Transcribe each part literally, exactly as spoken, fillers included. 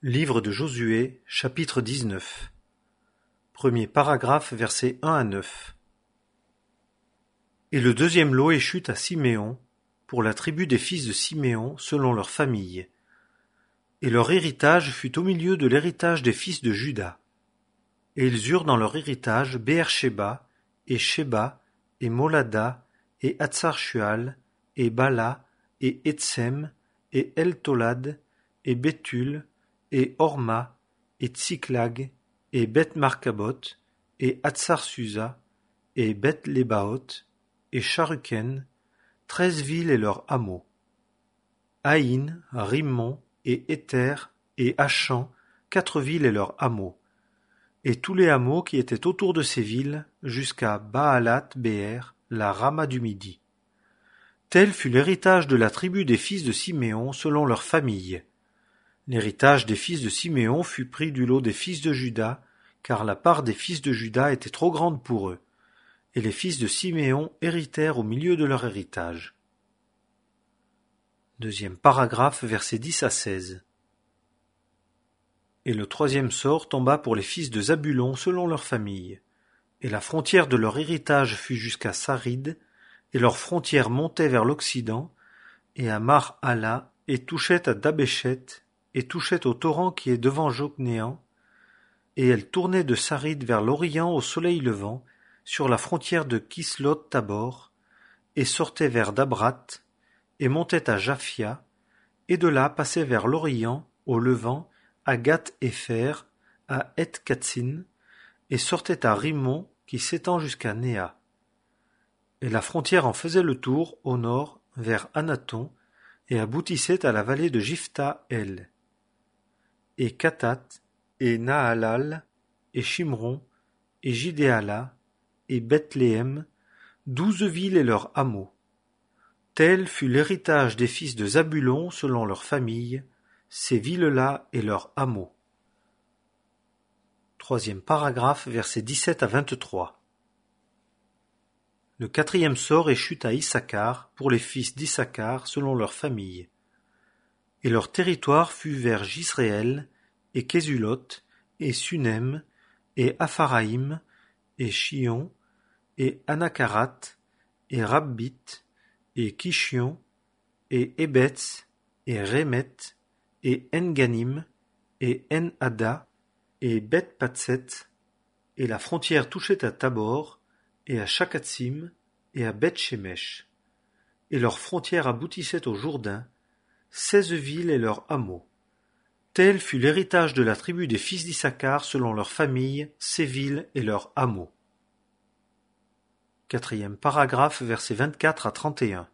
Livre de Josué, chapitre dix-neuf. Premier paragraphe, versets un à neuf. Et le deuxième lot échut à Siméon, pour la tribu des fils de Siméon, selon leur famille. Et leur héritage fut au milieu de l'héritage des fils de Juda. Et ils eurent dans leur héritage Béer-Shéba, et Shéba, et Molada, et Hatsar-Shual, et Bala, et Etsem, et El-Tolad, et Béthul, et Horma, et Tsiklag, et Beth-Markabot, et Hatsar-Susa, et Beth-Lébaoth, et Charuken, treize villes et leurs hameaux. Haïn, Rimmon, et Éther, et Achan, quatre villes et leurs hameaux. Et tous les hameaux qui étaient autour de ces villes, jusqu'à Baalat-Béer, la Rama du Midi. Tel fut l'héritage de la tribu des fils de Siméon selon leurs familles. L'héritage des fils de Siméon fut pris du lot des fils de Juda, car la part des fils de Juda était trop grande pour eux, et les fils de Siméon héritèrent au milieu de leur héritage. Deuxième paragraphe, versets dix à seize. Et le troisième sort tomba pour les fils de Zabulon selon leur famille, et la frontière de leur héritage fut jusqu'à Sarid, et leur frontière montait vers l'Occident, et à Mar-Hala, et touchait à Dabéchet, et touchait au torrent qui est devant Jocnéan, et elle tournait de Sarid vers l'Orient au soleil levant, sur la frontière de Kislot-Tabor, et sortait vers Dabrat, et montait à Japhia, et de là passait vers l'Orient, au levant, à Gath-Épher, à Eth-Katsin, et sortait à Rimmon, qui s'étend jusqu'à Néa. Et la frontière en faisait le tour, au nord, vers Anaton, et aboutissait à la vallée de Jiphta-El. Et Katat, et Nahalal, et Shimron, et Jidéala, et Bethléem, douze villes et leurs hameaux. Tel fut l'héritage des fils de Zabulon selon leurs familles, ces villes-là et leurs hameaux. Troisième paragraphe, versets dix-sept à vingt-trois. Le quatrième sort échut à Issachar pour les fils d'Issachar selon leurs familles. Et leur territoire fut vers Jisréel, et Késulot, et Sunem, et Apharaïm, et Chion, et Anakarat, et Rabbit, et Kishion, et Ebetz, et Rémet, et Enganim, et En-Hada, et Beth-Patset, et la frontière touchait à Tabor, et à Shakatsim, et à Beth-Shemesh. Et leur frontière aboutissait au Jourdain, seize villes et leurs hameaux. Tel fut l'héritage de la tribu des fils d'Issachar selon leurs familles, ces villes et leurs hameaux. Quatrième paragraphe, versets vingt-quatre à trente et un.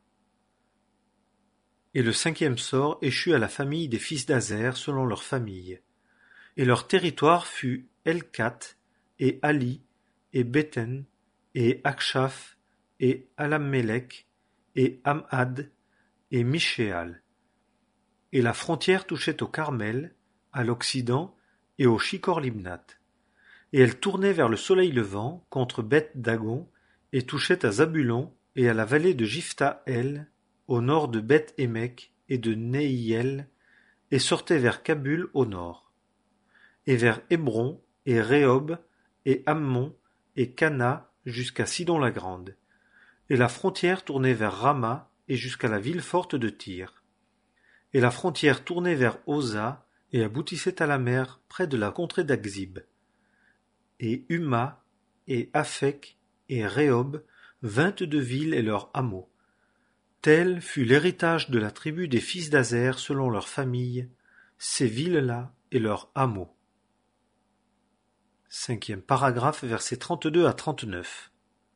Et le cinquième sort échut à la famille des fils d'Azer selon leurs familles. Et leur territoire fut Elkat, et Ali, et Béten, et Akshaph, et Alammelech, et Amhad, et Mishéal. Et la frontière touchait au Carmel, à l'Occident, et au Shikor-Libnat. Et elle tournait vers le soleil levant, contre Beth-Dagon, et touchait à Zabulon, et à la vallée de Jiphta-El, au nord de Beth-Émec, et de Nehiel, et sortait vers Kabul au nord. Et vers Hébron, et Rehob, et Ammon, et Cana, jusqu'à Sidon-la-Grande. Et la frontière tournait vers Rama, et jusqu'à la ville forte de Tyr. Et la frontière tournait vers Oza, et aboutissait à la mer, près de la contrée d'Akzib. Et Huma, et Aphek, et Rehob, vingt-deux villes et leurs hameaux. Tel fut l'héritage de la tribu des fils d'Azer selon leurs familles, ces villes-là et leurs hameaux. Cinquième paragraphe, versets trente-deux à trente-neuf.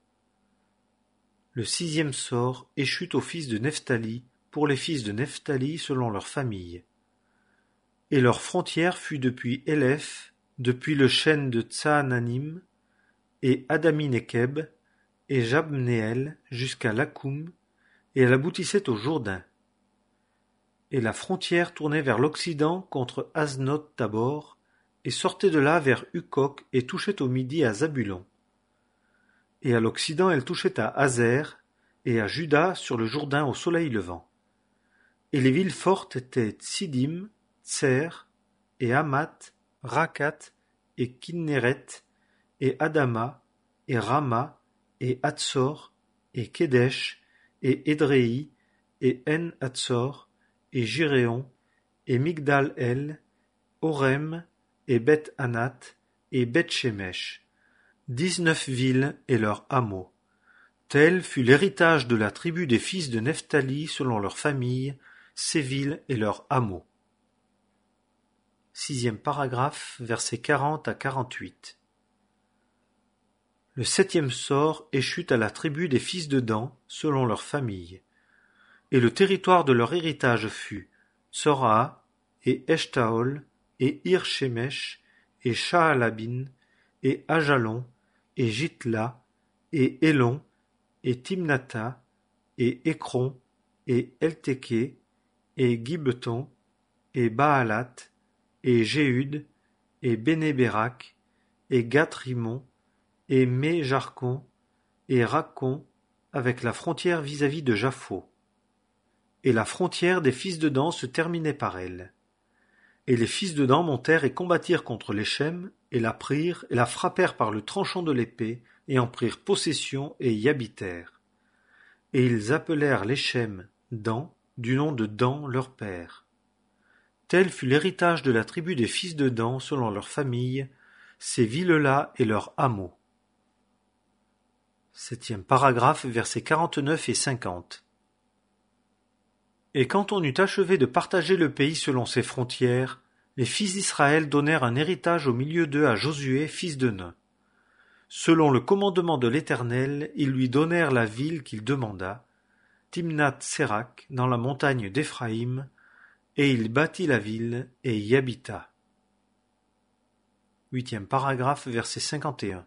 Le sixième sort échut aux fils de Nephtali, pour les fils de Nephtali selon leurs familles. Et leur frontière fut depuis Éléph, depuis le chêne de Tsaananim, et Adami-Nekeb, et Jabnéel, jusqu'à Lakoum, et elle aboutissait au Jourdain. Et la frontière tournait vers l'Occident contre Aznot-Tabor, et sortait de là vers Hukok, et touchait au midi à Zabulon. Et à l'Occident elle touchait à Hazer, et à Juda sur le Jourdain au soleil levant. Et les villes fortes étaient Tsidim, Tser, et Hamath, Rakat, et Kinneret, et Adama, et Rama, et Hatzor, et Kedesh, et Édréi, et En-Hatzor, et Jiréon, et Migdal-El, Orem, et Beth-Anath, et Beth-Shemesh, dix-neuf villes et leurs hameaux. Tel fut l'héritage de la tribu des fils de Nephtali selon leurs familles, ces villes et leurs hameaux. Sixième paragraphe, versets quarante à quarante-huit. Le septième sort échut à la tribu des fils de Dan, selon leurs familles. Et le territoire de leur héritage fut Tsoraa, et Eshtaol, et Ir-Shemesh, et Shaalabin, et Ajalon, et Jitla, et Elon, et Timnatha, et Écron, et Eltéké, et Gibbeton, et Baalat, et Jéhud, et Bénéberak, et Gath-Rimon, et Mé-Jarcon, et Raccon, avec la frontière vis-à-vis de Japhos. Et la frontière des fils de Dan se terminait par elle. Et les fils de Dan montèrent et combattirent contre les Shem, et la prirent, et la frappèrent par le tranchant de l'épée, et en prirent possession, et y habitèrent. Et ils appelèrent les Shem Dan, du nom de Dan leur père. Tel fut l'héritage de la tribu des fils de Dan selon leurs familles, ces villes-là et leurs hameaux. Septième paragraphe, versets quarante-neuf et cinquante. Et quand on eut achevé de partager le pays selon ses frontières, les fils d'Israël donnèrent un héritage au milieu d'eux à Josué, fils de Nun. Selon le commandement de l'Éternel, ils lui donnèrent la ville qu'il demanda, Timnath-Sérak, dans la montagne d'Éphraïm, et il bâtit la ville et y habita. Huitième paragraphe, verset cinquante et un.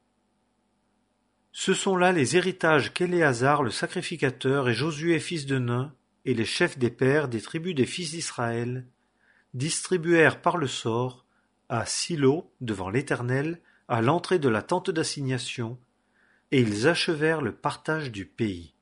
Ce sont là les héritages qu'Éléazar le sacrificateur et Josué fils de Nun et les chefs des pères des tribus des fils d'Israël distribuèrent par le sort à Silo devant l'Éternel à l'entrée de la tente d'assignation, et ils achevèrent le partage du pays.